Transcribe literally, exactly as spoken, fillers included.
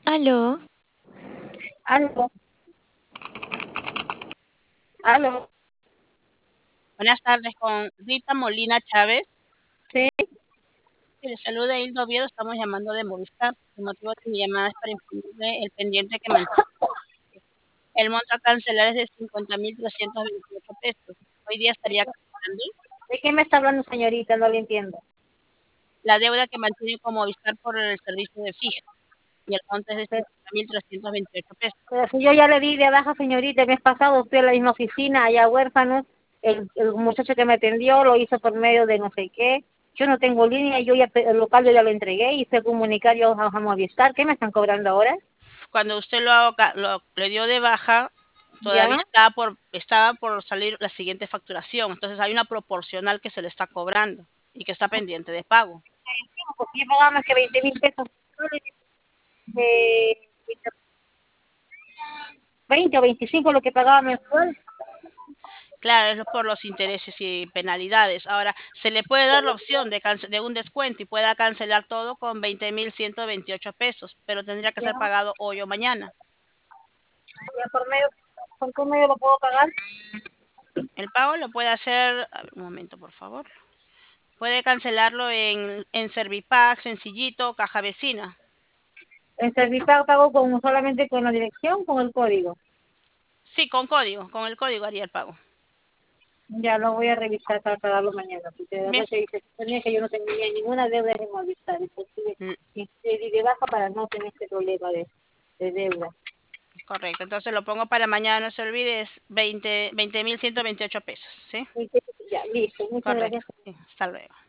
Aló, Aló, aló, Buenas tardes con Rita Molina Chávez. sí, Sí, le saluda Hilda Oviedo, estamos llamando de Movistar. El motivo de mi llamada es para informarle el pendiente que mantiene. El monto a cancelar es de cincuenta mil trescientos veintiocho pesos. Hoy día estaría cancelando ¿de qué me está hablando, señorita? No le entiendo. la deuda que mantiene con Movistar por el servicio de fija y el monto es de Pero, cincuenta mil trescientos veintiocho pesos. pero si yo ya le di de baja, señorita, el mes pasado fui a la misma oficina, allá huérfanos, el, el muchacho que me atendió lo hizo por medio de no sé qué. Yo no tengo línea, yo ya pe- el local yo ya lo entregué y se comunicar yo a a Movistar. ¿Qué me están cobrando ahora? Cuando usted lo, haga- lo- le dio de baja, todavía ¿Ya? estaba por, estaba por salir la siguiente facturación. Entonces hay una proporcional que se le está cobrando y que está pendiente de pago. Porque yo pagaba más que veinte mil pesos. Eh, veinte o veinticinco lo que pagaba mensual. Claro, es por los intereses y penalidades. Ahora, se le puede dar la opción de, cance- de un descuento y pueda cancelar todo con veinte mil ciento veintiocho pesos, pero tendría que Ya, ser pagado hoy o mañana. ya por medio, ¿por qué medio lo puedo pagar? El pago lo puede hacer, a ver, un momento, por favor. Puede cancelarlo en, en Servipack, Sencillito, Caja Vecina. En Servipago pago con, solamente con la dirección, con el código. Sí, con código, con el código haría el pago. Ya lo voy a revisar para pagarlo mañana, porque de Bien, verdad que dice tenía que yo no tenía ninguna deuda en Movistar, inclusive mm, y y de baja para no tener este problema de, de deuda. correcto. Entonces lo pongo para mañana, no se olvide, es veinte mil ciento veintiocho pesos, ¿sí? Entonces, ya, listo, muchas Correcto. gracias. Sí, hasta luego.